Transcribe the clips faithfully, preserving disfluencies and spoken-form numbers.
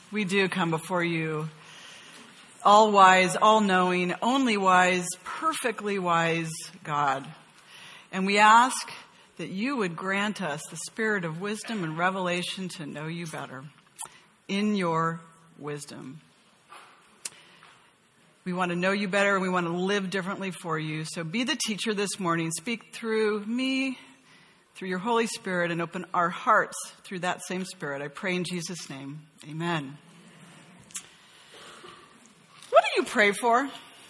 we do come before you, all wise, all knowing, only wise, perfectly wise God. And we ask that you would grant us the spirit of wisdom and revelation to know you better in your wisdom. We want to know you better and we want to live differently for you. So be the teacher this morning. Speak through me, through your Holy Spirit, and open our hearts through that same Spirit. I pray in Jesus' name. Amen. What do you pray for?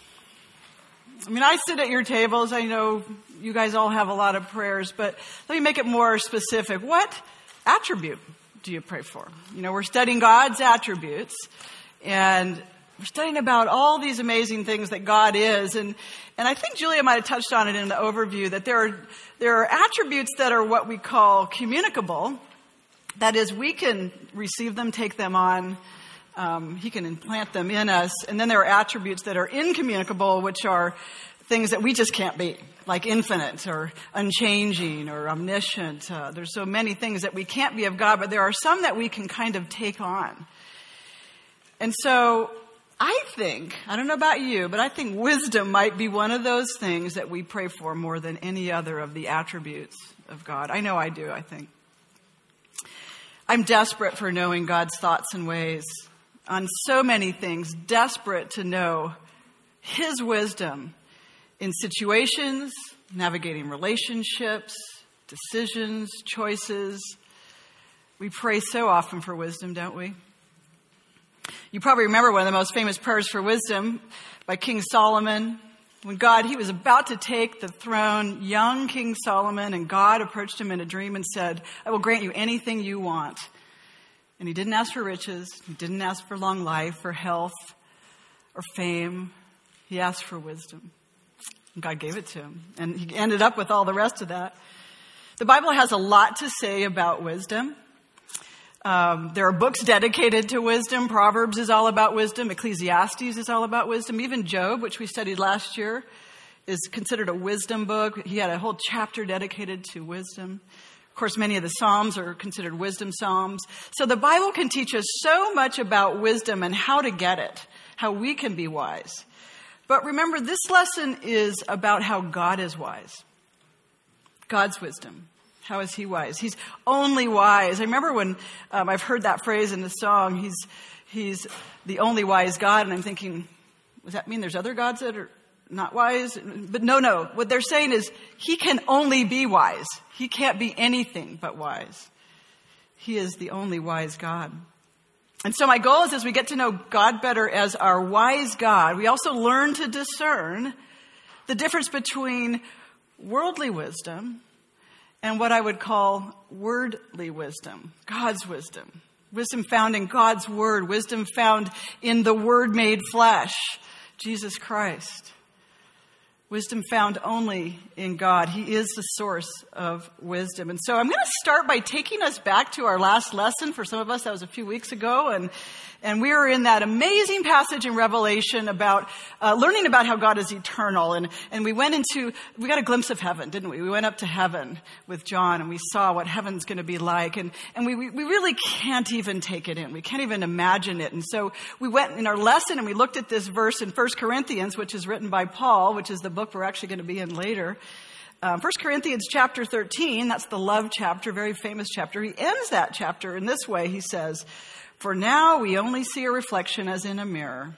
I mean, I sit at your tables. I know you guys all have a lot of prayers, but let me make it more specific. What attribute do you pray for? You know, we're studying God's attributes, and we're studying about all these amazing things that God is. And, and I think Julia might have touched on it in the overview, that there are, there are attributes that are what we call communicable. That is, we can receive them, take them on. Um, he can implant them in us. And then there are attributes that are incommunicable, which are things that we just can't be, like infinite or unchanging or omniscient. Uh, there's so many things that we can't be of God, but there are some that we can kind of take on. And so I think, I don't know about you, but I think wisdom might be one of those things that we pray for more than any other of the attributes of God. I know I do, I think. I'm desperate for knowing God's thoughts and ways on so many things, desperate to know his wisdom in situations, navigating relationships, decisions, choices. We pray so often for wisdom, don't we? You probably remember one of the most famous prayers for wisdom by King Solomon. When God, he was about to take the throne, young King Solomon, and God approached him in a dream and said, I will grant you anything you want. And he didn't ask for riches. He didn't ask for long life or health or fame. He asked for wisdom. And God gave it to him. And he ended up with all the rest of that. The Bible has a lot to say about wisdom. Um, there are books dedicated to wisdom. Proverbs is all about wisdom. Ecclesiastes is all about wisdom. Even Job, which we studied last year, is considered a wisdom book. He had a whole chapter dedicated to wisdom. Of course, many of the Psalms are considered wisdom Psalms. So the Bible can teach us so much about wisdom and how to get it, how we can be wise. But remember, this lesson is about how God is wise. God's wisdom. How is he wise? He's only wise. I remember when um, I've heard that phrase in the song, he's he's the only wise God. And I'm thinking, does that mean there's other gods that are not wise? But no, no. What they're saying is he can only be wise. He can't be anything but wise. He is the only wise God. And so my goal is, as we get to know God better as our wise God, we also learn to discern the difference between worldly wisdom and what I would call wordly wisdom, God's wisdom. Wisdom found in God's word, wisdom found in the Word made flesh, Jesus Christ. Wisdom found only in God. He is the source of wisdom. And so I'm going to start by taking us back to our last lesson. For some of us, that was a few weeks ago. And, and we were in that amazing passage in Revelation about uh, learning about how God is eternal. And, and we went into, we got a glimpse of heaven, didn't we? We went up to heaven with John and we saw what heaven's going to be like. And, and we, we, we really can't even take it in. We can't even imagine it. And so we went in our lesson and we looked at this verse in First Corinthians, which is written by Paul, which is the book we're actually going to be in later. Um, First Corinthians chapter thirteen, that's the love chapter, very famous chapter. He ends that chapter in this way. He says, for now we only see a reflection as in a mirror.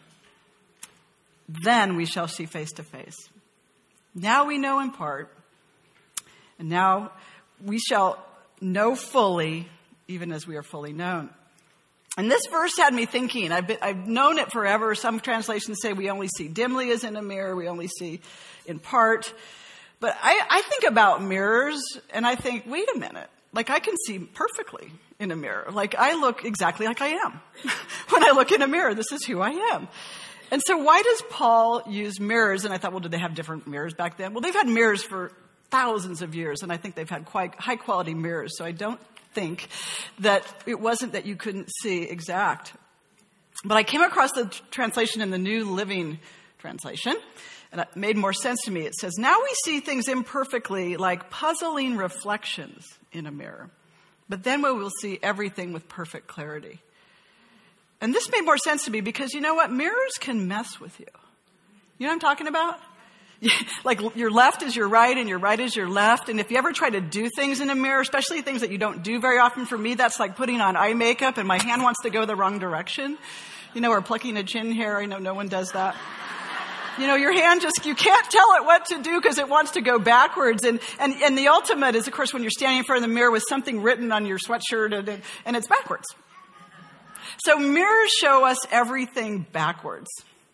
Then we shall see face to face. Now we know in part, and now we shall know fully, even as we are fully known. And this verse had me thinking. I've, been, I've known it forever. Some translations say we only see dimly as in a mirror. We only see in part. But I, I think about mirrors and I think, wait a minute. Like I can see perfectly in a mirror. Like I look exactly like I am. When I look in a mirror, this is who I am. And so why does Paul use mirrors? And I thought, well, did they have different mirrors back then? Well, they've had mirrors for thousands of years. And I think they've had quite high quality mirrors. So I don't think that it wasn't that you couldn't see exact. But I came across the translation in the New Living Translation, and it made more sense to me. It says, now we see things imperfectly like puzzling reflections in a mirror, but then we will see everything with perfect clarity. And this made more sense to me because you know what? Mirrors can mess with you. You know what I'm talking about? Like your left is your right and your right is your left. And if you ever try to do things in a mirror, especially things that you don't do very often, for me, that's like putting on eye makeup and my hand wants to go the wrong direction. You know, or plucking a chin hair. I know no one does that. You know, your hand just, you can't tell it what to do because it wants to go backwards. And, and, and the ultimate is, of course, when you're standing in front of the mirror with something written on your sweatshirt and, and it's backwards. So mirrors show us everything backwards.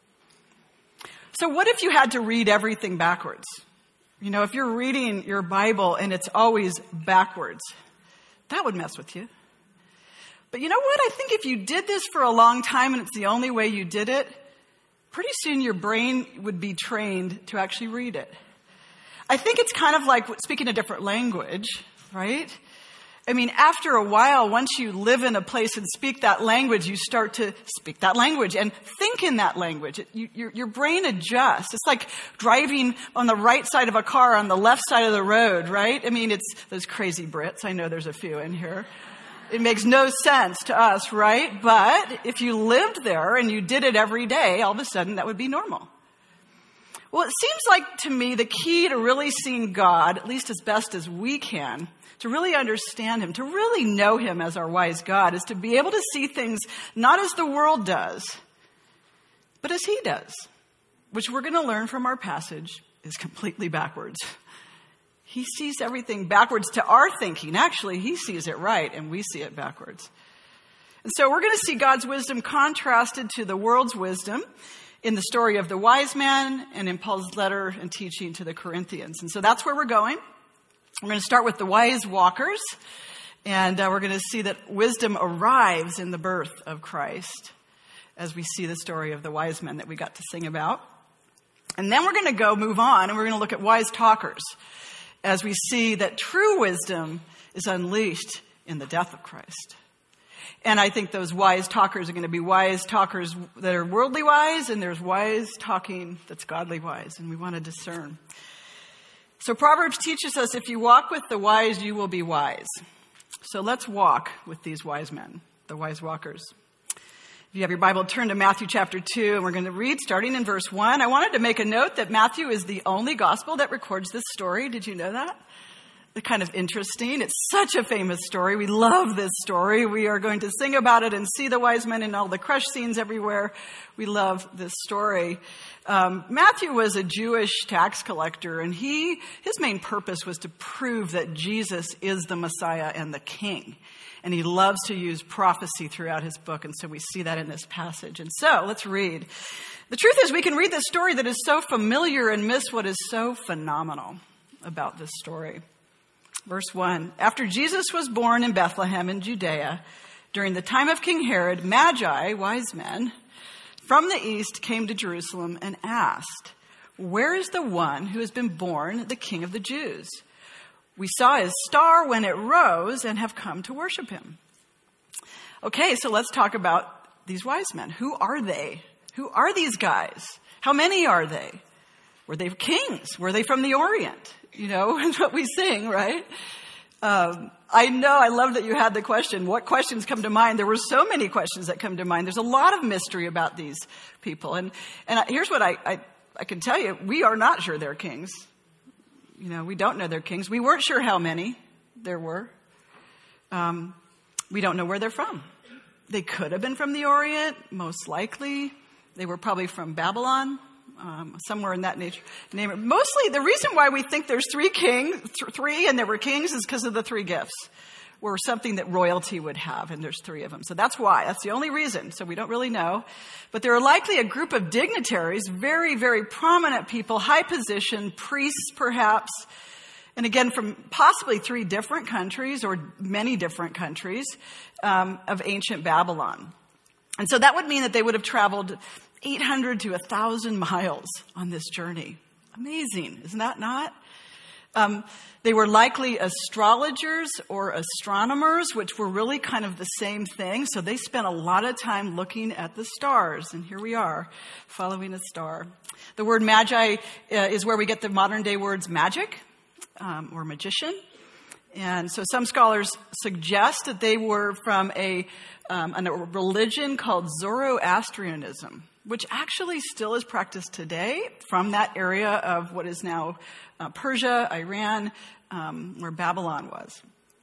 So what if you had to read everything backwards? You know, if you're reading your Bible and it's always backwards, that would mess with you. But you know what? I think if you did this for a long time and it's the only way you did it, pretty soon your brain would be trained to actually read it. I think it's kind of like speaking a different language, right? I mean, after a while, once you live in a place and speak that language, you start to speak that language and think in that language. It, you, your, your brain adjusts. It's like driving on the right side of a car on the left side of the road, right? I mean, it's those crazy Brits. I know there's a few in here. It makes no sense to us, right? But if you lived there and you did it every day, all of a sudden that would be normal. Well, it seems like to me the key to really seeing God, at least as best as we can, to really understand him, to really know him as our wise God, is to be able to see things not as the world does, but as he does, which we're going to learn from our passage is completely backwards. He sees everything backwards to our thinking. Actually, he sees it right, and we see it backwards. And so we're going to see God's wisdom contrasted to the world's wisdom in the story of the wise man and in Paul's letter and teaching to the Corinthians. And so that's where we're going. We're going to start with the wise walkers, and uh, we're going to see that wisdom arrives in the birth of Christ as we see the story of the wise men that we got to sing about. And then we're going to go move on, and we're going to look at wise talkers as we see that true wisdom is unleashed in the death of Christ. And I think those wise talkers are going to be wise talkers that are worldly wise, and there's wise talking that's godly wise, and we want to discern. So Proverbs teaches us, if you walk with the wise, you will be wise. So let's walk with these wise men, the wise walkers. If you have your Bible, turn to Matthew chapter two, and we're going to read starting in verse one. I wanted to make a note that Matthew is the only gospel that records this story. Did you know that? It's kind of interesting. It's such a famous story. We love this story. We are going to sing about it and see the wise men and all the crush scenes everywhere. We love this story. Um, Matthew was a Jewish tax collector, and he his main purpose was to prove that Jesus is the Messiah and the King. And he loves to use prophecy throughout his book, and so we see that in this passage. And so let's read. The truth is, we can read this story that is so familiar and miss what is so phenomenal about this story. Verse one, after Jesus was born in Bethlehem in Judea, during the time of King Herod, Magi, wise men, from the east came to Jerusalem and asked, where is the one who has been born the King of the Jews? We saw his star when it rose and have come to worship him. Okay, so let's talk about these wise men. Who are they? Who are these guys? How many are they? Were they kings? Were they from the Orient? You know, that's what we sing, right? Um, I know, I love that you had the question. What questions come to mind? There were so many questions that come to mind. There's a lot of mystery about these people. And and here's what I, I, I can tell you. We are not sure they're kings. You know, we don't know they're kings. We weren't sure how many there were. Um, we don't know where they're from. They could have been from the Orient, most likely. They were probably from Babylon. Um, somewhere in that nature. Name it. Mostly, the reason why we think there's three kings, th- three, and there were kings, is because of the three gifts, were something that royalty would have, and there's three of them. So that's why. That's the only reason. So we don't really know, but there are likely a group of dignitaries, very, very prominent people, high position, priests, perhaps, and again from possibly three different countries or many different countries um, of ancient Babylon. And so that would mean that they would have traveled eight hundred to one thousand miles on this journey. Amazing, isn't that not? Um, they were likely astrologers or astronomers, which were really kind of the same thing. So they spent a lot of time looking at the stars. And here we are, following a star. The word magi uh, is where we get the modern day words magic um, or magician. And so some scholars suggest that they were from a, um, a religion called Zoroastrianism, which actually still is practiced today from that area of what is now uh, Persia, Iran, um, where Babylon was.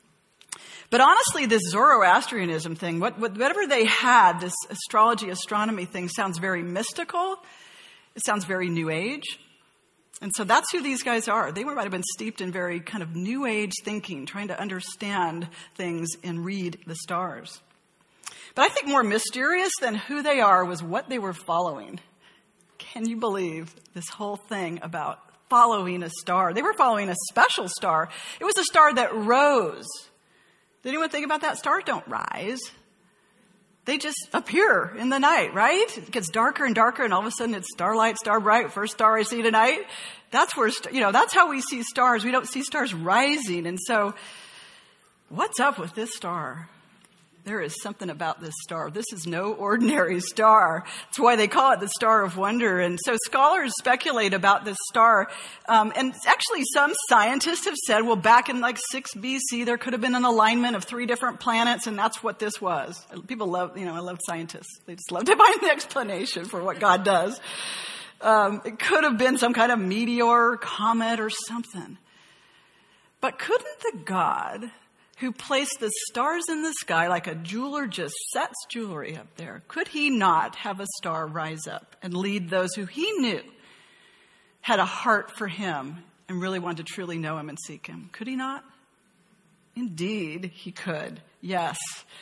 But honestly, this Zoroastrianism thing, what, whatever they had, this astrology, astronomy thing, sounds very mystical. It sounds very New Age. And so that's who these guys are. They might have been steeped in very kind of New Age thinking, trying to understand things and read the stars. But I think more mysterious than who they are was what they were following. Can you believe this whole thing about following a star? They were following a special star. It was a star that rose. Did anyone think about that? Stars don't rise. They just appear in the night, right? It gets darker and darker, and all of a sudden it's starlight, star bright, first star I see tonight. That's where, you know, that's how we see stars. We don't see stars rising. And so, what's up with this star? There is something about this star. This is no ordinary star. That's why they call it the Star of Wonder. And so scholars speculate about this star. Um, and actually some scientists have said, well, back in like six B C, there could have been an alignment of three different planets, and that's what this was. People love, you know, I love scientists. They just love to find the explanation for what God does. Um, it could have been some kind of meteor, comet, or something. But couldn't the God who placed the stars in the sky like a jeweler just sets jewelry up there, could he not have a star rise up and lead those who he knew had a heart for him and really wanted to truly know him and seek him? Could he not? Indeed, he could. Yes.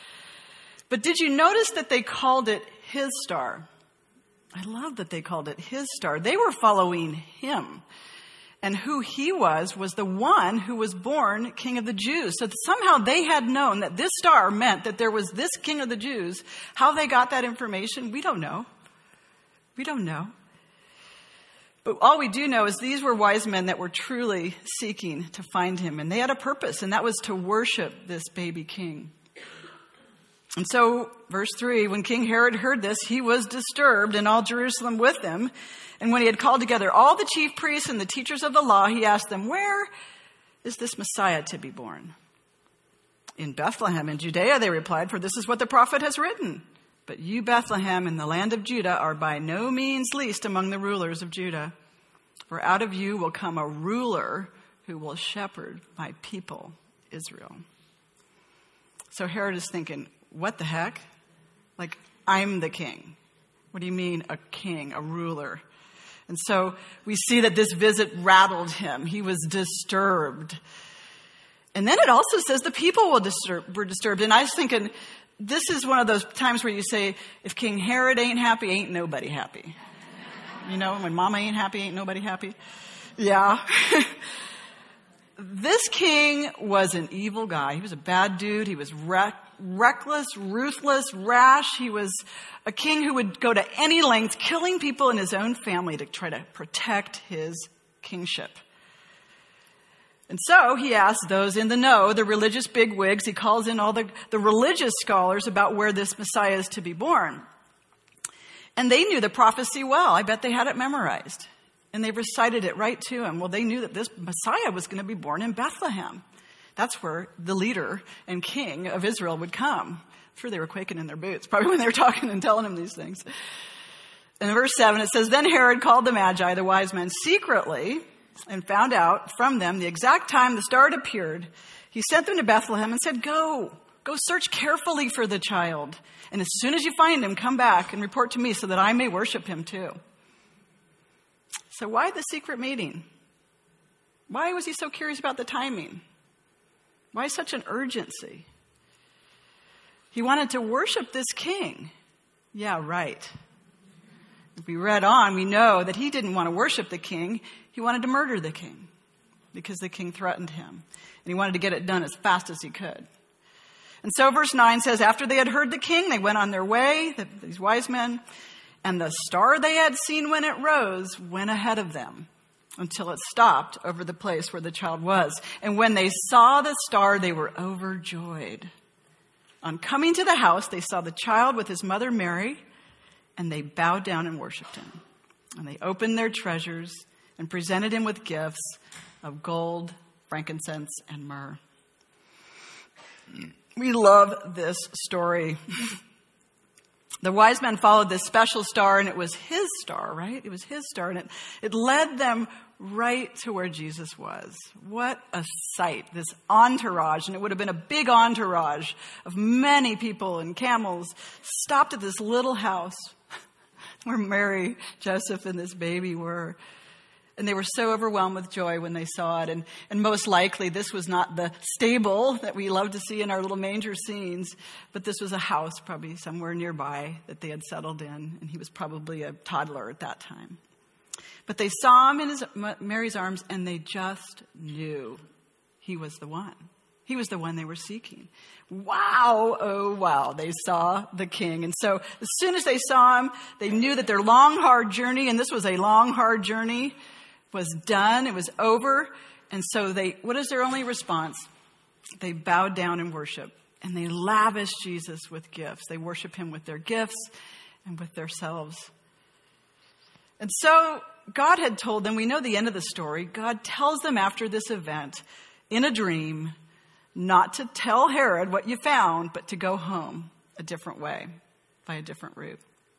But did you notice that they called it his star? I love that they called it his star. They were following him. And who he was, was the one who was born King of the Jews. So somehow they had known that this star meant that there was this King of the Jews. How they got that information, we don't know. We don't know. But all we do know is these were wise men that were truly seeking to find him. And they had a purpose, and that was to worship this baby king. And so, verse three, when King Herod heard this, he was disturbed, and all Jerusalem with him. And when he had called together all the chief priests and the teachers of the law, he asked them, where is this Messiah to be born? In Bethlehem in Judea, they replied, for this is what the prophet has written. But you, Bethlehem, in the land of Judah, are by no means least among the rulers of Judah. For out of you will come a ruler who will shepherd my people, Israel. So Herod is thinking, what the heck? Like, I'm the king. What do you mean a king, a ruler? And so we see that this visit rattled him. He was disturbed. And then it also says the people were disturbed, were disturbed. And I was thinking, this is one of those times where you say, if King Herod ain't happy, ain't nobody happy. You know, when mama ain't happy, ain't nobody happy. Yeah. This king was an evil guy. He was a bad dude. He was wreck, reckless, ruthless, rash. He was a king who would go to any length, killing people in his own family to try to protect his kingship. And so he asked those in the know, the religious bigwigs. He calls in all the, the religious scholars about where this Messiah is to be born. And they knew the prophecy well. I bet they had it memorized. And they recited it right to him. Well, they knew that this Messiah was going to be born in Bethlehem. That's where the leader and king of Israel would come. I'm sure they were quaking in their boots, probably when they were talking and telling him these things. And in verse seven, it says, then Herod called the Magi, the wise men, secretly and found out from them the exact time the star had appeared. He sent them to Bethlehem and said, go, go search carefully for the child. And as soon as you find him, come back and report to me so that I may worship him too. So why the secret meeting? Why was he so curious about the timing? Why such an urgency? He wanted to worship this king. Yeah, right. If we read on, we know that he didn't want to worship the king. He wanted to murder the king because the king threatened him. And he wanted to get it done as fast as he could. And so verse nine says, after they had heard the king, they went on their way, the, these wise men, and the star they had seen when it rose went ahead of them until it stopped over the place where the child was. And when they saw the star, they were overjoyed. On coming to the house, they saw the child with his mother Mary, and they bowed down and worshiped him. And they opened their treasures and presented him with gifts of gold, frankincense, and myrrh. We love this story. The wise men followed this special star, and it was his star, right? It was his star, and it, it led them right to where Jesus was. What a sight, this entourage. And it would have been a big entourage of many people and camels stopped at this little house where Mary, Joseph, and this baby were. And they were so overwhelmed with joy when they saw it. And, and most likely, this was not the stable that we love to see in our little manger scenes, but this was a house probably somewhere nearby that they had settled in. And he was probably a toddler at that time. But they saw him in his, Mary's arms, and they just knew he was the one. He was the one they were seeking. Wow, oh wow, they saw the king. And so as soon as they saw him, they knew that their long, hard journey, and this was a long, hard journey, was done. It was over. And so they, what is their only response? They bowed down in worship, and they lavished Jesus with gifts. They worship him with their gifts and with themselves. And so God had told them, we know the end of the story. God tells them after this event in a dream not to tell Herod what you found, but to go home a different way, by a different route.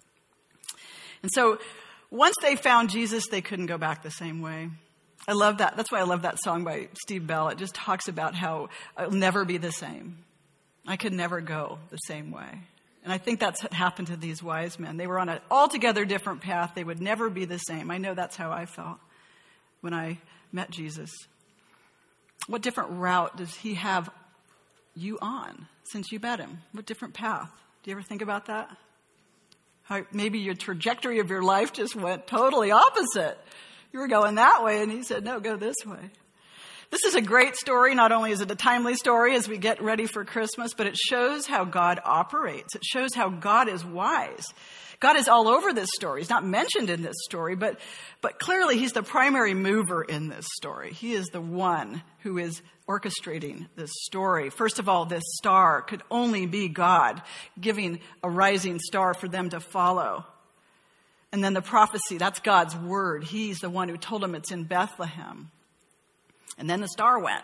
And so once they found Jesus, they couldn't go back the same way. I love that. That's why I love that song by Steve Bell. It just talks about how I'll never be the same. I could never go the same way. And I think that's what happened to these wise men. They were on an altogether different path. They would never be the same. I know that's how I felt when I met Jesus. What different route does he have you on since you met him? What different path? Do you ever think about that? How maybe your trajectory of your life just went totally opposite. You were going that way, and he said, no, go this way. This is a great story. Not only is it a timely story as we get ready for Christmas, but it shows how God operates. It shows how God is wise. God is all over this story. He's not mentioned in this story, but, but clearly he's the primary mover in this story. He is the one who is orchestrating this story. First of all, this star could only be God giving a rising star for them to follow. And then the prophecy, that's God's word. He's the one who told them it's in Bethlehem. And then the star went.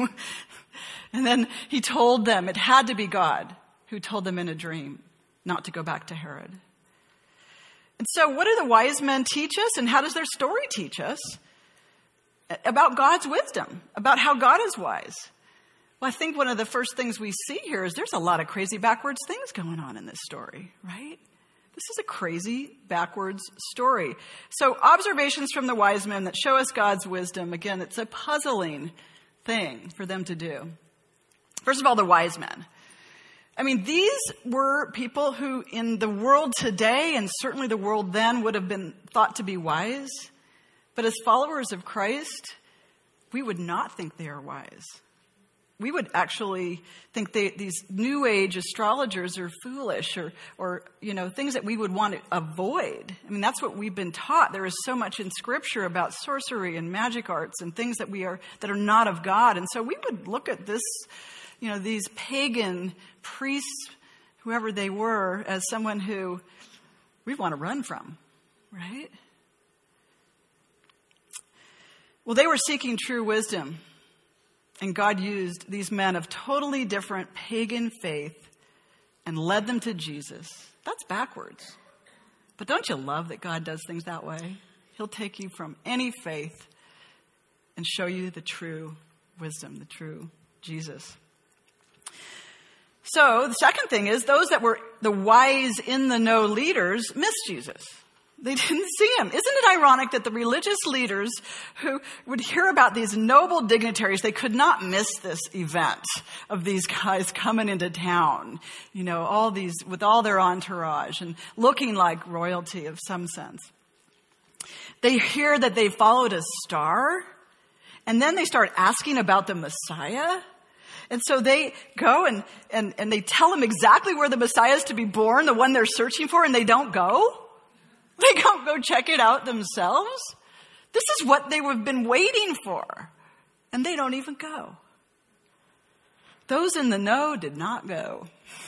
And then he told them it had to be God who told them in a dream not to go back to Herod. And so what do the wise men teach us, and how does their story teach us about God's wisdom, about how God is wise? Well, I think one of the first things we see here is there's a lot of crazy backwards things going on in this story, right? This is a crazy backwards story. So observations from the wise men that show us God's wisdom. Again, it's a puzzling thing for them to do. First of all, the wise men. I mean, these were people who in the world today, and certainly the world then, would have been thought to be wise. But as followers of Christ, we would not think they are wise. We would actually think they, these new age astrologers are foolish, or, or, you know, things that we would want to avoid. I mean, that's what we've been taught. There is so much in Scripture about sorcery and magic arts and things that we are, that are not of God. And so we would look at this, you know, these pagan priests, whoever they were, as someone who we want to run from, right? Well, they were seeking true wisdom. And God used these men of totally different pagan faith and led them to Jesus. That's backwards. But don't you love that God does things that way? He'll take you from any faith and show you the true wisdom, the true Jesus. So the second thing is those that were the wise in the know leaders missed Jesus. They didn't see him. Isn't it ironic that the religious leaders who would hear about these noble dignitaries, they could not miss this event of these guys coming into town, you know, all these, with all their entourage and looking like royalty of some sense. They hear that they followed a star, and then they start asking about the Messiah. And so they go and, and, and they tell them exactly where the Messiah is to be born, the one they're searching for, and they don't go. They don't go check it out themselves. This is what they have been waiting for. And they don't even go. Those in the know did not go.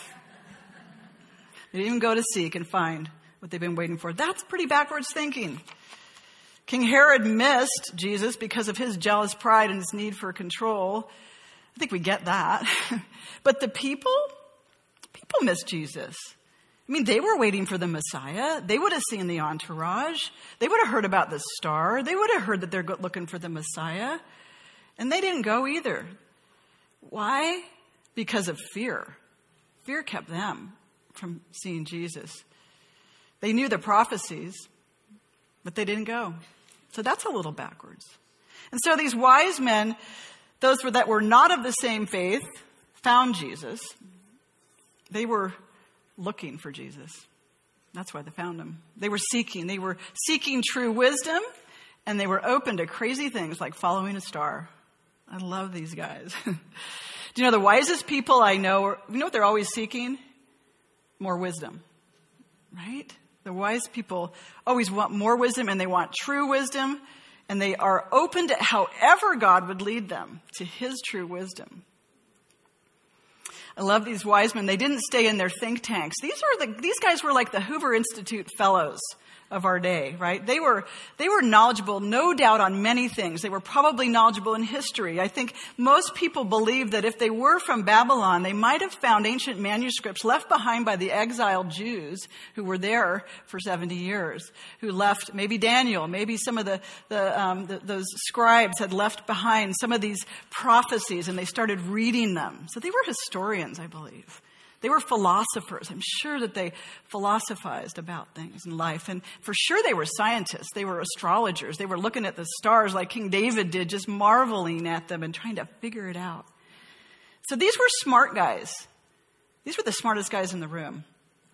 They didn't even go to seek and find what they've been waiting for. That's pretty backwards thinking. King Herod missed Jesus because of his jealous pride and his need for control. I think we get that. But the people, people miss Jesus. I mean, they were waiting for the Messiah. They would have seen the entourage. They would have heard about the star. They would have heard that they're looking for the Messiah. And they didn't go either. Why? Because of fear. Fear kept them from seeing Jesus. They knew the prophecies, but they didn't go. So that's a little backwards. And so these wise men, those that were not of the same faith, found Jesus. They were looking for Jesus. That's why they found him. They were seeking. They were seeking true wisdom, and they were open to crazy things like following a star. I love these guys. Do you know the wisest people I know, you know what they're always seeking? More wisdom, right? The wise people always want more wisdom, and they want true wisdom, and they are open to however God would lead them to his true wisdom. I love these wise men. They didn't stay in their think tanks. These are the, these guys were like the Hoover Institute fellows of our day, right? They were, they were knowledgeable, no doubt, on many things. They were probably knowledgeable in history. I think most people believe that if they were from Babylon, they might have found ancient manuscripts left behind by the exiled Jews who were there for seventy years, who left, maybe Daniel, maybe some of the, the, um, the those scribes had left behind some of these prophecies, and they started reading them. So they were historians, I believe. They were philosophers. I'm sure that they philosophized about things in life. And for sure they were scientists. They were astrologers. They were looking at the stars like King David did, just marveling at them and trying to figure it out. So these were smart guys. These were the smartest guys in the room.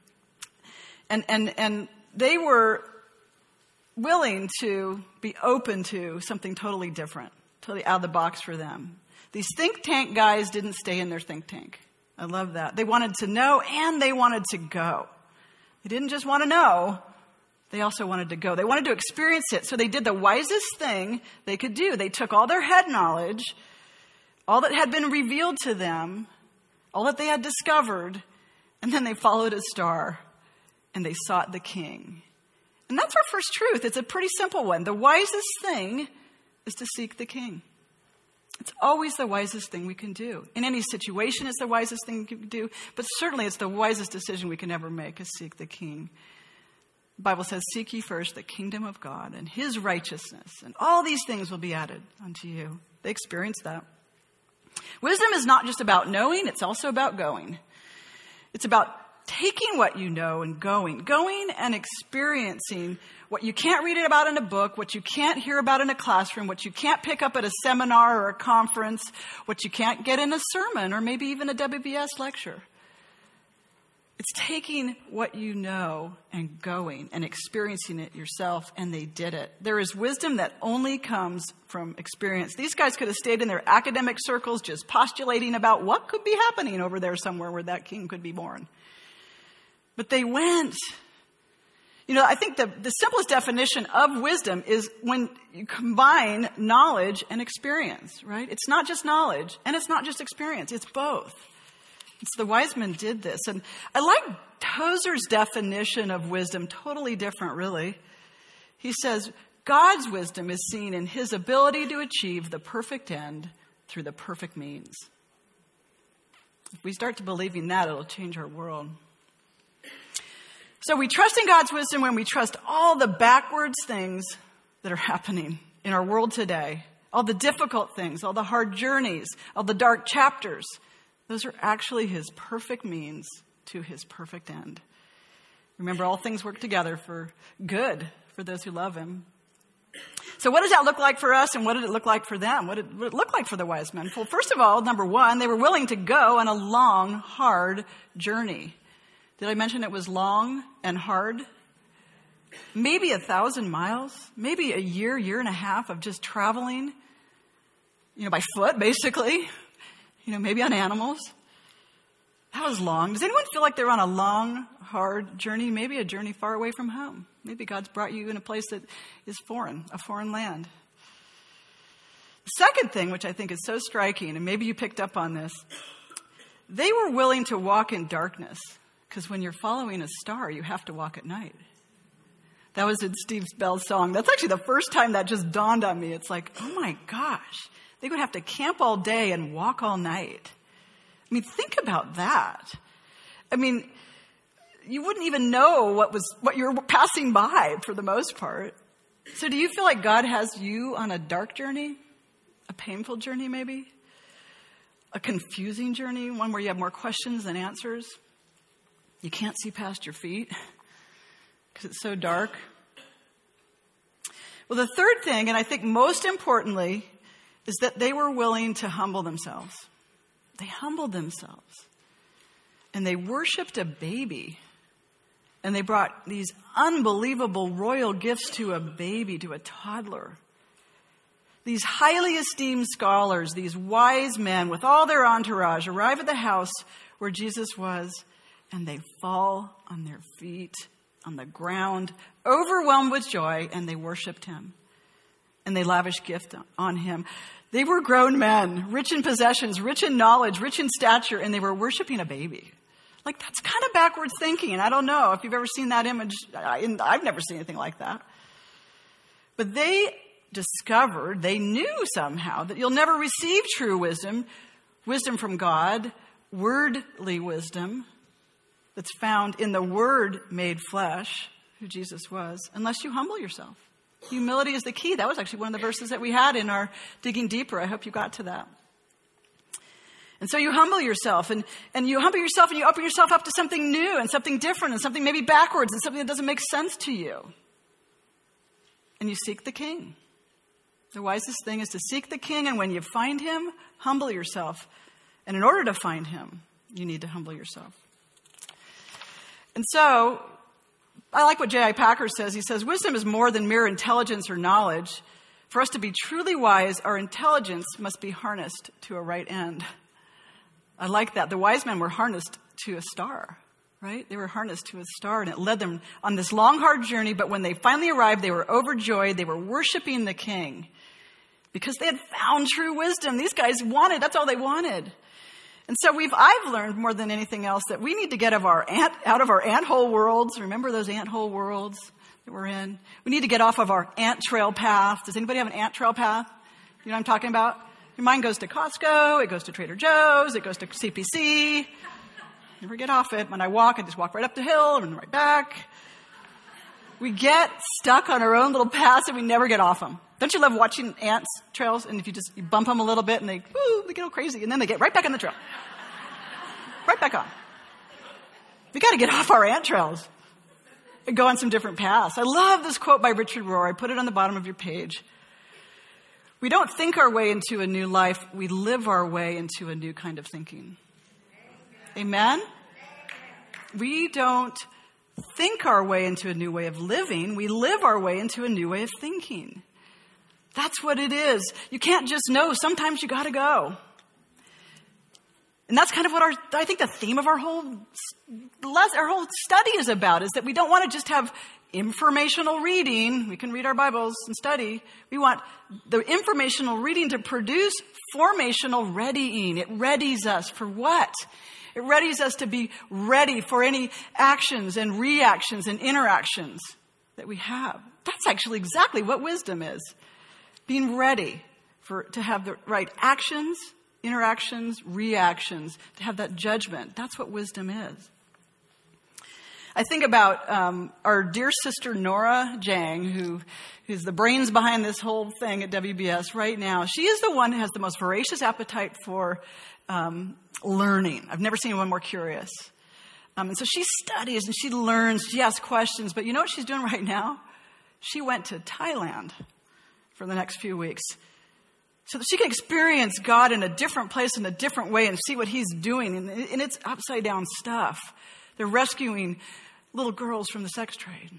And, and, and they were willing to be open to something totally different, totally out of the box for them. These think tank guys didn't stay in their think tank. I love that. They wanted to know, and they wanted to go. They didn't just want to know. They also wanted to go. They wanted to experience it. So they did the wisest thing they could do. They took all their head knowledge, all that had been revealed to them, all that they had discovered, and then they followed a star, and they sought the king. And that's our first truth. It's a pretty simple one. The wisest thing is to seek the king. It's always the wisest thing we can do. In any situation, it's the wisest thing we can do. But certainly it's the wisest decision we can ever make is seek the king. The Bible says, seek ye first the kingdom of God and his righteousness, and all these things will be added unto you. They experienced that. Wisdom is not just about knowing, it's also about going. It's about taking what you know and going. Going and experiencing what you can't read about in a book, what you can't hear about in a classroom, what you can't pick up at a seminar or a conference, what you can't get in a sermon or maybe even a W B S lecture. It's taking what you know and going and experiencing it yourself, and they did it. There is wisdom that only comes from experience. These guys could have stayed in their academic circles just postulating about what could be happening over there somewhere where that king could be born. But they went. You know, I think the, the simplest definition of wisdom is when you combine knowledge and experience, right? It's not just knowledge and it's not just experience. It's both. It's the wise men did this. And I like Tozer's definition of wisdom, totally different, really. He says, God's wisdom is seen in his ability to achieve the perfect end through the perfect means. If we start to believing that, it'll change our world. So we trust in God's wisdom when we trust all the backwards things that are happening in our world today. All the difficult things, all the hard journeys, all the dark chapters. Those are actually his perfect means to his perfect end. Remember, all things work together for good for those who love him. So what does that look like for us, and what did it look like for them? What did, what did it look like for the wise men? Well, first of all, number one, they were willing to go on a long, hard journey. Did I mention it was long and hard? Maybe a thousand miles, maybe a year, year and a half of just traveling, you know, by foot, basically, you know, maybe on animals. That was long. Does anyone feel like they're on a long, hard journey? Maybe a journey far away from home. Maybe God's brought you in a place that is foreign, a foreign land. The second thing, which I think is so striking, and maybe you picked up on this, they were willing to walk in darkness. Because when you're following a star, you have to walk at night. That was in Steve Bell's song. That's actually the first time that just dawned on me. It's like, oh my gosh, They would have to camp all day and walk all night. I mean, think about that. I mean, you wouldn't even know what was what you were passing by for the most part. So do you feel like God has you on a dark journey? A painful journey, maybe? A confusing journey? One where you have more questions than answers? You can't see past your feet because it's so dark? Well, the third thing, and I think most importantly, is that they were willing to humble themselves. They humbled themselves. And they worshiped a baby. And they brought these unbelievable royal gifts to a baby, to a toddler. These highly esteemed scholars, these wise men with all their entourage arrive at the house where Jesus was, and they fall on their feet, on the ground, overwhelmed with joy, and they worshiped him. And they lavished gift on him. They were grown men, rich in possessions, rich in knowledge, rich in stature, and they were worshiping a baby. Like, that's kind of backwards thinking. And I don't know if you've ever seen that image. I, I've never seen anything like that. But they discovered, they knew somehow that you'll never receive true wisdom, wisdom from God, wordly wisdom that's found in the Word made flesh, who Jesus was, unless you humble yourself. Humility is the key. That was actually one of the verses that we had in our Digging Deeper. I hope you got to that. And so you humble yourself, and, and you humble yourself and you open yourself up to something new and something different and something maybe backwards and something that doesn't make sense to you. And you seek the King. The wisest thing is to seek the King, and when you find him, humble yourself. And in order to find him, you need to humble yourself. And so, I like what J I Packer says. He says, wisdom is more than mere intelligence or knowledge. For us to be truly wise, our intelligence must be harnessed to a right end. I like that. The wise men were harnessed to a star, right? They were harnessed to a star, and it led them on this long, hard journey. But when they finally arrived, they were overjoyed. They were worshiping the King because they had found true wisdom. These guys wanted, that's all they wanted. And so we've, I've learned more than anything else that we need to get of our ant, out of our anthole worlds. Remember those anthole worlds that we're in? We need to get off of our ant trail path. Does anybody have an ant trail path? You know what I'm talking about? Your mind goes to Costco, it goes to Trader Joe's, it goes to C P C. Never get off it. When I walk, I just walk right up the hill and right back. We get stuck on our own little paths and we never get off them. Don't you love watching ants trails? And if you just you bump them a little bit and they, woo, they get all crazy. And then they get right back on the trail. Right back on. We got to get off our ant trails and go on some different paths. I love this quote by Richard Rohr. I put it on the bottom of your page. We don't think our way into a new life. We live our way into a new kind of thinking. Amen? We don't think our way into a new way of living. We live our way into a new way of thinking. That's what it is. You can't just know. Sometimes you got to go. And that's kind of what our, I think the theme of our whole, our whole study is about, is that we don't want to just have informational reading. We can read our Bibles and study. We want the informational reading to produce formational readying. It readies us for what? It readies us to be ready for any actions and reactions and interactions that we have. That's actually exactly what wisdom is. Being ready for to have the right actions, interactions, reactions, to have that judgment. That's what wisdom is. I think about um, our dear sister Nora Jang, who is the brains behind this whole thing at W B S right now. She is the one who has the most voracious appetite for um, learning. I've never seen one more curious. Um, and so she studies and she learns, she asks questions. But you know what she's doing right now? She went to Thailand for the next few weeks so that she can experience God in a different place, in a different way, and see what he's doing. And, and it's upside down stuff. They're rescuing little girls from the sex trade.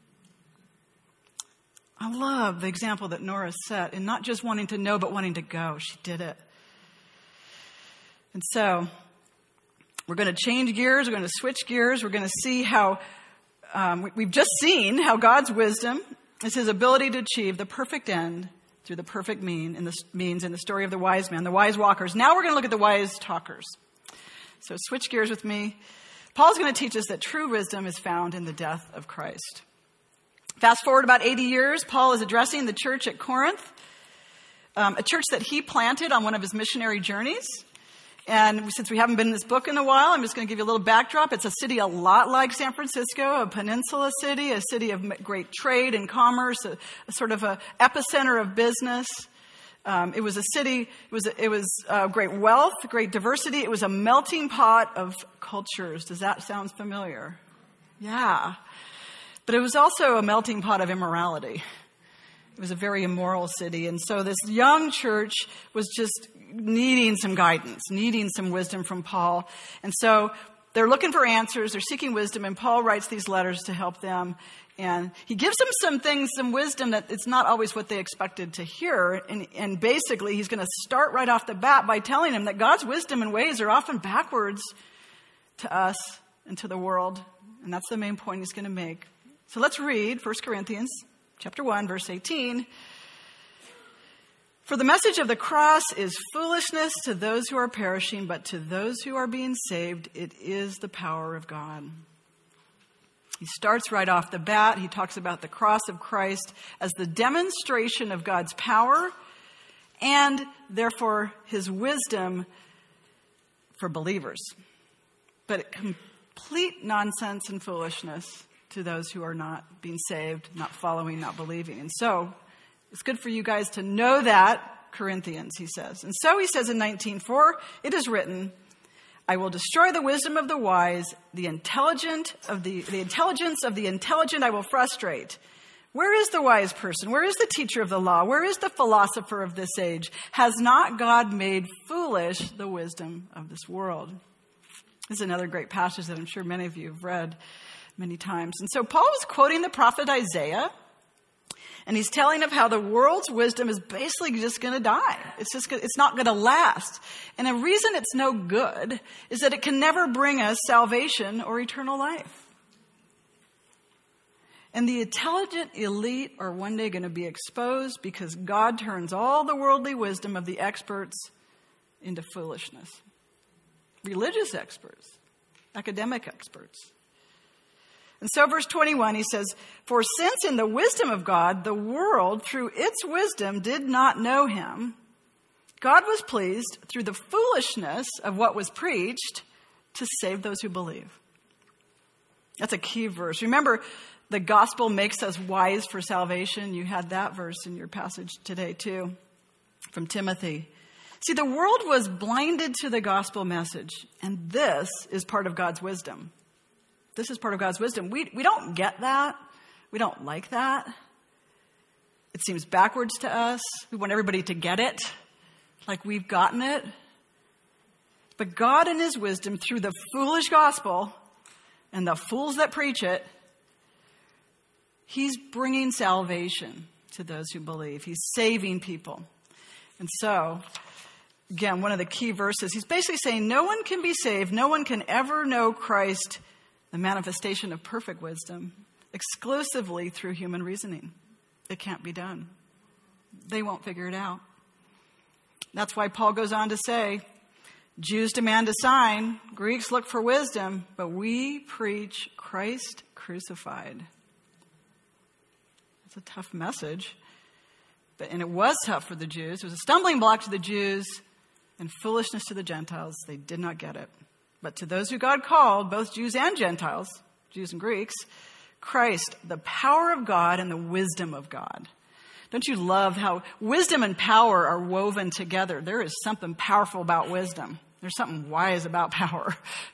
I love the example that Nora set in not just wanting to know, but wanting to go. She did it. And so we're going to change gears. We're going to switch gears. We're going to see how um, we, we've just seen how God's wisdom is his ability to achieve the perfect end through the perfect mean in the means in the story of the wise man, the wise walkers. Now we're going to look at the wise talkers. So switch gears with me. Paul's going to teach us that true wisdom is found in the death of Christ. Fast forward about eighty years, Paul is addressing the church at Corinth. um, a church that he planted on one of his missionary journeys. And since we haven't been in this book in a while, I'm just going to give you a little backdrop. It's a city a lot like San Francisco, a peninsula city, a city of great trade and commerce, a, a sort of a epicenter of business. Um, it was a city, it was, it was uh, great wealth, great diversity. It was a melting pot of cultures. Does that sound familiar? Yeah. But it was also a melting pot of immorality. It was a very immoral city. And so this young church was just needing some guidance, needing some wisdom from Paul. And so they're looking for answers. They're seeking wisdom. And Paul writes these letters to help them. And he gives them some things, some wisdom that it's not always what they expected to hear. And, and basically, he's going to start right off the bat by telling them that God's wisdom and ways are often backwards to us and to the world. And that's the main point he's going to make. So let's read First Corinthians chapter one, verse eighteen. For the message of the cross is foolishness to those who are perishing, but to those who are being saved, it is the power of God. He starts right off the bat. He talks about the cross of Christ as the demonstration of God's power and therefore his wisdom for believers. But complete nonsense and foolishness to those who are not being saved, not following, not believing. And so it's good for you guys to know that, Corinthians, he says. And so he says in nineteen, for it is written, I will destroy the wisdom of the wise, the intelligent of the, the intelligence of the intelligent I will frustrate. Where is the wise person? Where is the teacher of the law? Where is the philosopher of this age? Has not God made foolish the wisdom of this world? This is another great passage that I'm sure many of you have read many times. And so Paul was quoting the prophet Isaiah, and he's telling of how the world's wisdom is basically just going to die. It's just, it's not going to last. And the reason it's no good is that it can never bring us salvation or eternal life. And the intelligent elite are one day going to be exposed because God turns all the worldly wisdom of the experts into foolishness. Religious experts, academic experts. And so verse twenty-one, he says, for since in the wisdom of God, the world through its wisdom did not know him, God was pleased through the foolishness of what was preached to save those who believe. That's a key verse. Remember, the gospel makes us wise for salvation. You had that verse in your passage today too, from Timothy. See, the world was blinded to the gospel message, and this is part of God's wisdom. This is part of God's wisdom. We, we don't get that. We don't like that. It seems backwards to us. We want everybody to get it, like we've gotten it. But God in his wisdom, through the foolish gospel and the fools that preach it, he's bringing salvation to those who believe. He's saving people. And so, again, one of the key verses, he's basically saying no one can be saved. No one can ever know Christ, the manifestation of perfect wisdom, exclusively through human reasoning. It can't be done. They won't figure it out. That's why Paul goes on to say, Jews demand a sign, Greeks look for wisdom, but we preach Christ crucified. It's a tough message. But, and it was tough for the Jews. It was a stumbling block to the Jews and foolishness to the Gentiles. They did not get it. But to those who God called, both Jews and Gentiles, Jews and Greeks, Christ, the power of God and the wisdom of God. Don't you love how wisdom and power are woven together? There is something powerful about wisdom. There's something wise about power.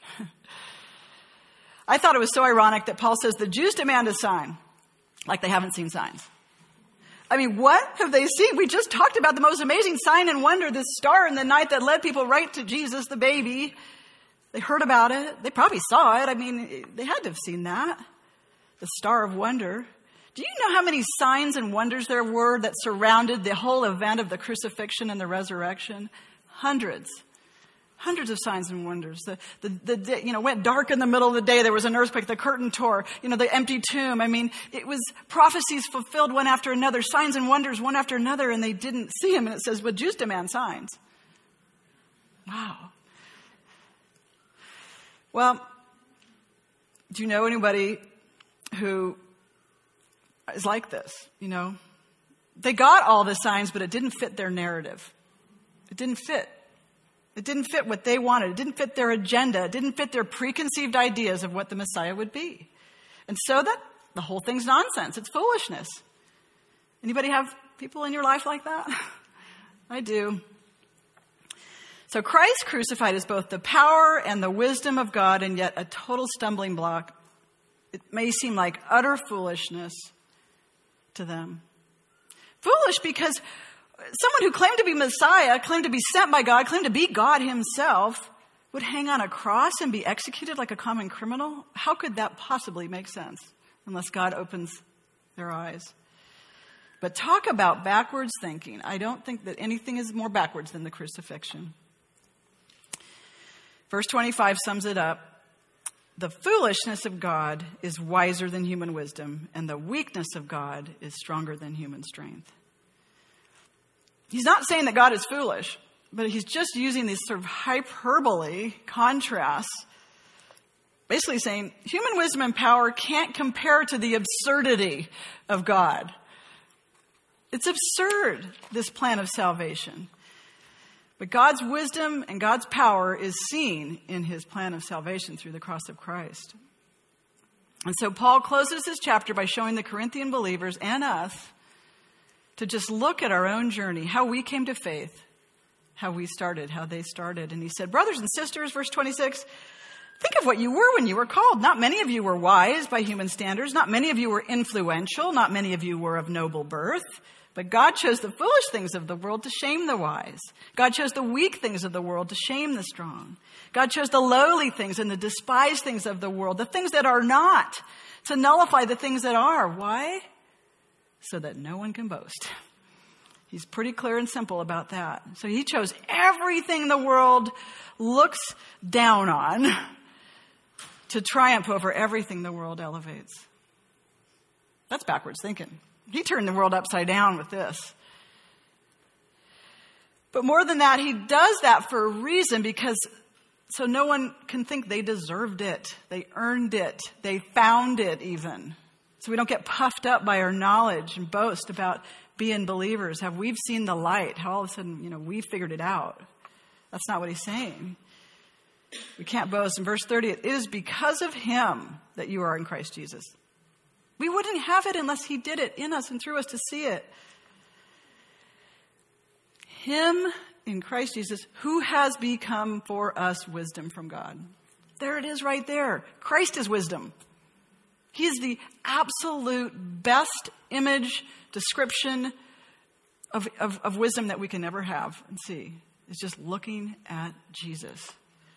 I thought it was so ironic that Paul says the Jews demand a sign, like they haven't seen signs. I mean, what have they seen? We just talked about the most amazing sign and wonder, this star in the night that led people right to Jesus, the baby. They heard about it. They probably saw it. I mean, they had to have seen that. The star of wonder. Do you know how many signs and wonders there were that surrounded the whole event of the crucifixion and the resurrection? Hundreds. Hundreds of signs and wonders. The, the, the, you know, went dark in the middle of the day. There was an earthquake. The curtain tore. You know, the empty tomb. I mean, it was prophecies fulfilled one after another. Signs and wonders one after another. And they didn't see him. And it says, well, Jews demand signs. Wow. Well, do you know anybody who is like this? You know, They got all the signs, but it didn't fit their narrative. It didn't fit. It didn't fit what they wanted. It didn't fit their agenda. It didn't fit their preconceived ideas of what the Messiah would be. And so that the whole thing's nonsense. It's foolishness. Anybody have people in your life like that? I do. So Christ crucified is both the power and the wisdom of God, and yet a total stumbling block. It may seem like utter foolishness to them. Foolish because someone who claimed to be Messiah, claimed to be sent by God, claimed to be God himself, would hang on a cross and be executed like a common criminal? How could that possibly make sense unless God opens their eyes? But talk about backwards thinking. I don't think that anything is more backwards than the crucifixion. Verse twenty-five sums it up. The foolishness of God is wiser than human wisdom, and the weakness of God is stronger than human strength. He's not saying that God is foolish, but he's just using these sort of hyperbole contrasts, basically saying human wisdom and power can't compare to the absurdity of God. It's absurd, this plan of salvation. But God's wisdom and God's power is seen in his plan of salvation through the cross of Christ. And so Paul closes his chapter by showing the Corinthian believers and us to just look at our own journey, how we came to faith, how we started, how they started. And he said, brothers and sisters, verse twenty-six, think of what you were when you were called. Not many of you were wise by human standards. Not many of you were influential. Not many of you were of noble birth. But God chose the foolish things of the world to shame the wise. God chose the weak things of the world to shame the strong. God chose the lowly things and the despised things of the world, the things that are not, to nullify the things that are. Why? So that no one can boast. He's pretty clear and simple about that. So he chose everything the world looks down on to triumph over everything the world elevates. That's backwards thinking. He turned the world upside down with this. But more than that, he does that for a reason, because so no one can think they deserved it. They earned it. They found it even. So we don't get puffed up by our knowledge and boast about being believers. Have we seen the light? How all of a sudden, you know, we figured it out. That's not what he's saying. We can't boast. In verse thirty, it is because of him that you are in Christ Jesus. We wouldn't have it unless he did it in us and through us to see it. Him in Christ Jesus, who has become for us wisdom from God. There it is right there. Christ is wisdom. He is the absolute best image, description of, of, of wisdom that we can ever have and see. It's just looking at Jesus.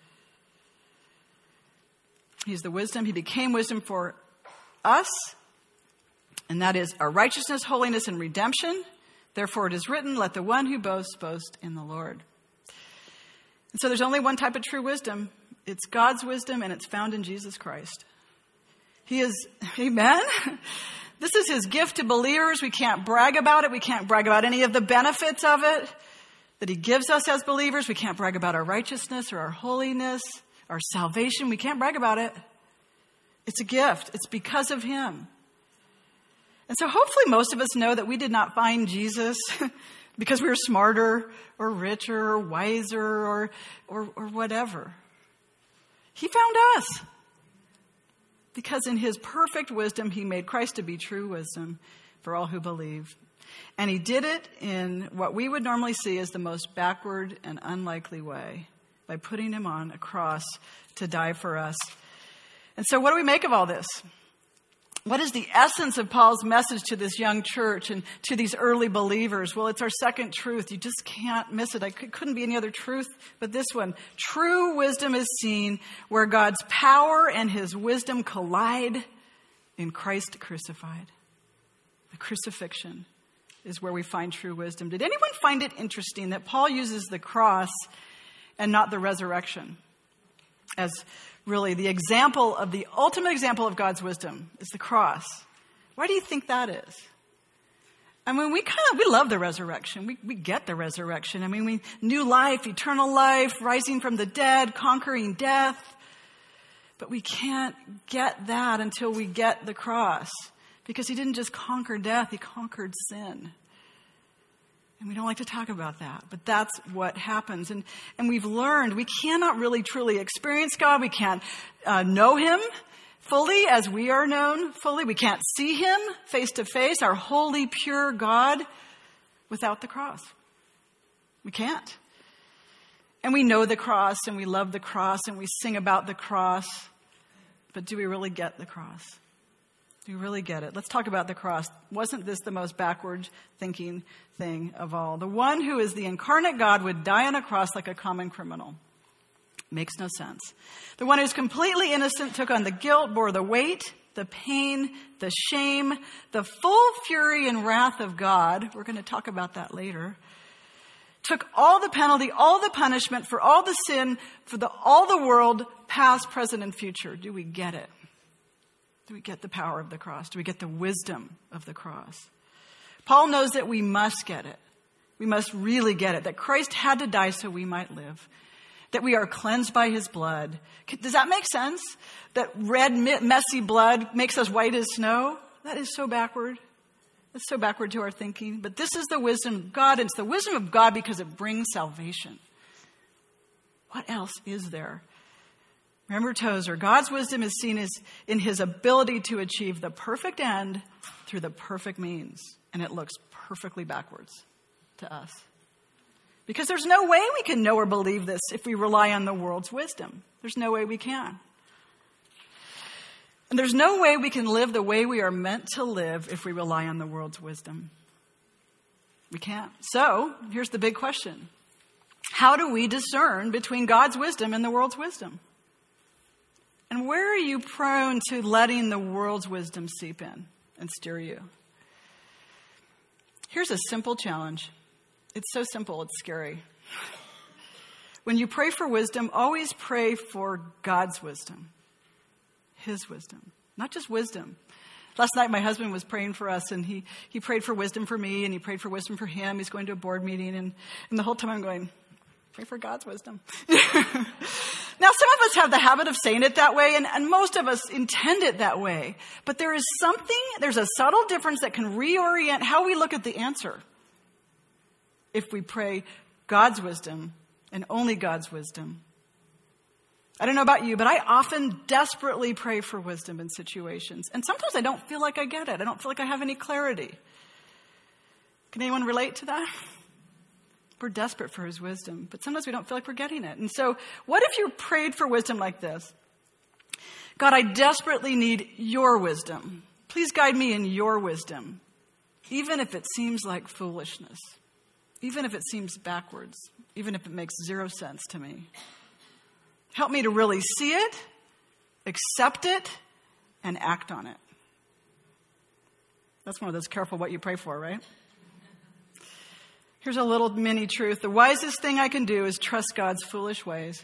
He's the wisdom. He became wisdom for us. And that is our righteousness, holiness, and redemption. Therefore it is written, let the one who boasts, boast in the Lord. And so there's only one type of true wisdom. It's God's wisdom, and it's found in Jesus Christ. He is, amen? This is his gift to believers. We can't brag about it. We can't brag about any of the benefits of it that he gives us as believers. We can't brag about our righteousness or our holiness, our salvation. We can't brag about it. It's a gift. It's because of him. And so hopefully most of us know that we did not find Jesus because we were smarter or richer or wiser or, or, or whatever. He found us because in his perfect wisdom, he made Christ to be true wisdom for all who believe. And he did it in what we would normally see as the most backward and unlikely way, by putting him on a cross to die for us. And so what do we make of all this? What is the essence of Paul's message to this young church and to these early believers? Well, it's our second truth. You just can't miss it. It couldn't be any other truth but this one. True wisdom is seen where God's power and his wisdom collide in Christ crucified. The crucifixion is where we find true wisdom. Did anyone find it interesting that Paul uses the cross and not the resurrection as really the example of the ultimate example of God's wisdom is the cross? Why do you think that is? I mean, we kind of, we love the resurrection. We, we get the resurrection. I mean, we, new life, eternal life, rising from the dead, conquering death. But we can't get that until we get the cross. Because he didn't just conquer death, he conquered sin. And we don't like to talk about that, but that's what happens. And, and we've learned we cannot really truly experience God. We can't uh, know him fully as we are known fully. We can't see him face to face, our holy, pure God, without the cross. We can't. And we know the cross and we love the cross and we sing about the cross. But do we really get the cross? Do we really get it? Let's talk about the cross. Wasn't this the most backward thinking thing of all? The one who is the incarnate God would die on a cross like a common criminal. Makes no sense. The one who's completely innocent took on the guilt, bore the weight, the pain, the shame, the full fury and wrath of God. We're going to talk about that later. Took all the penalty, all the punishment for all the sin, for the, all the world, past, present, and future. Do we get it? Do we get the power of the cross? Do we get the wisdom of the cross? Paul knows that we must get it. We must really get it. That Christ had to die so we might live. That we are cleansed by his blood. Does that make sense? That red, messy blood makes us white as snow? That is so backward. That's so backward to our thinking. But this is the wisdom of God. And it's the wisdom of God because it brings salvation. What else is there? Remember Tozer, God's wisdom is seen as in his ability to achieve the perfect end through the perfect means. And it looks perfectly backwards to us. Because there's no way we can know or believe this if we rely on the world's wisdom. There's no way we can. And there's no way we can live the way we are meant to live if we rely on the world's wisdom. We can't. So, here's the big question. How do we discern between God's wisdom and the world's wisdom? And where are you prone to letting the world's wisdom seep in and steer you? Here's a simple challenge. It's so simple, it's scary. When you pray for wisdom, always pray for God's wisdom. His wisdom. Not just wisdom. Last night my husband was praying for us and he, he prayed for wisdom for me and he prayed for wisdom for him. He's going to a board meeting and, and the whole time I'm going, pray for God's wisdom. Now, some of us have the habit of saying it that way, and, and most of us intend it that way. But there is something, there's a subtle difference that can reorient how we look at the answer. If we pray God's wisdom and only God's wisdom. I don't know about you, but I often desperately pray for wisdom in situations. And sometimes I don't feel like I get it. I don't feel like I have any clarity. Can anyone relate to that? We're desperate for his wisdom, but sometimes we don't feel like we're getting it. And so what if you prayed for wisdom like this? God, I desperately need your wisdom. Please guide me in your wisdom, even if it seems like foolishness, even if it seems backwards, even if it makes zero sense to me. Help me to really see it, accept it, and act on it. That's one of those careful what you pray for, right? Here's a little mini truth. The wisest thing I can do is trust God's foolish ways.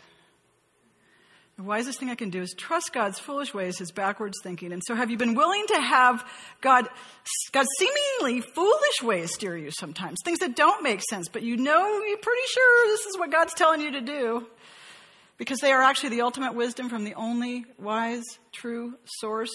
The wisest thing I can do is trust God's foolish ways, his backwards thinking. And so have you been willing to have God, God's seemingly foolish ways steer you sometimes? Things that don't make sense, but you know, you're pretty sure this is what God's telling you to do. Because they are actually the ultimate wisdom from the only wise, true source.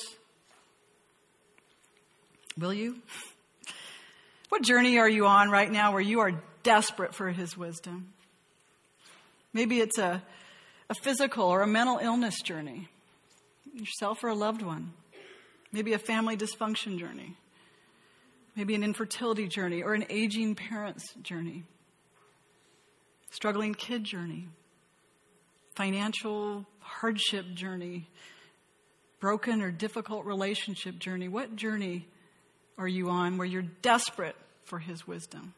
Will you? What journey are you on right now where you are desperate for his wisdom? Maybe it's a, a physical or a mental illness journey. Yourself or a loved one. Maybe a family dysfunction journey. Maybe an infertility journey or an aging parent's journey. Struggling kid journey. Financial hardship journey. Broken or difficult relationship journey. What journey are you on where you're desperate for his wisdom?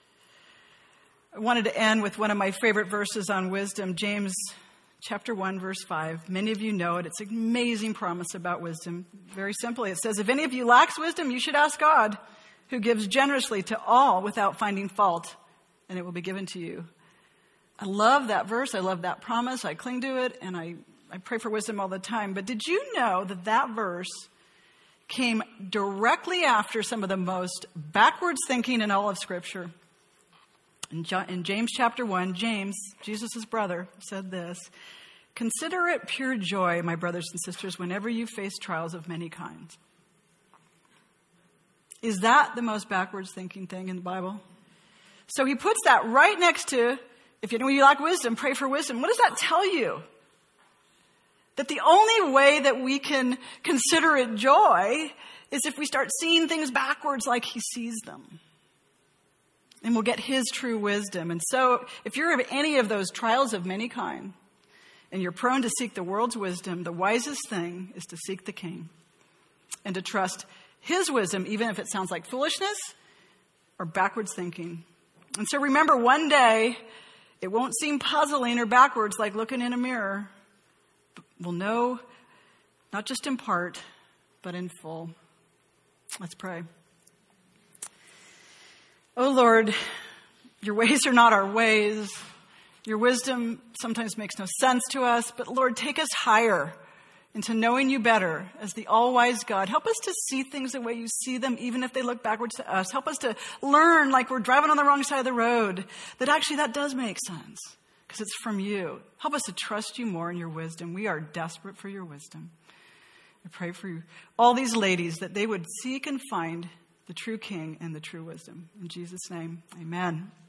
I wanted to end with one of my favorite verses on wisdom, James chapter one, verse five. Many of you know it. It's an amazing promise about wisdom. Very simply, it says, if any of you lacks wisdom, you should ask God, who gives generously to all without finding fault, and it will be given to you. I love that verse. I love that promise. I cling to it, and I, I pray for wisdom all the time. But did you know that that verse came directly after some of the most backwards thinking in all of Scripture? In, John, in James chapter one, James, Jesus' brother, said this, consider it pure joy, my brothers and sisters, whenever you face trials of many kinds. Is that the most backwards thinking thing in the Bible? So he puts that right next to, if you know you lack wisdom, pray for wisdom. What does that tell you? That the only way that we can consider it joy is if we start seeing things backwards like he sees them. And we'll get his true wisdom. And so if you're of any of those trials of many kind, and you're prone to seek the world's wisdom, the wisest thing is to seek the King and to trust his wisdom, even if it sounds like foolishness or backwards thinking. And so remember, one day it won't seem puzzling or backwards like looking in a mirror. We'll know not just in part, but in full. Let's pray. Oh Lord, your ways are not our ways. Your wisdom sometimes makes no sense to us, but Lord, take us higher into knowing you better as the all-wise God. Help us to see things the way you see them, even if they look backwards to us. Help us to learn, like we're driving on the wrong side of the road, that actually that does make sense because it's from you. Help us to trust you more in your wisdom. We are desperate for your wisdom. I pray for you, all these ladies, that they would seek and find the true King and the true wisdom. In Jesus' name, amen.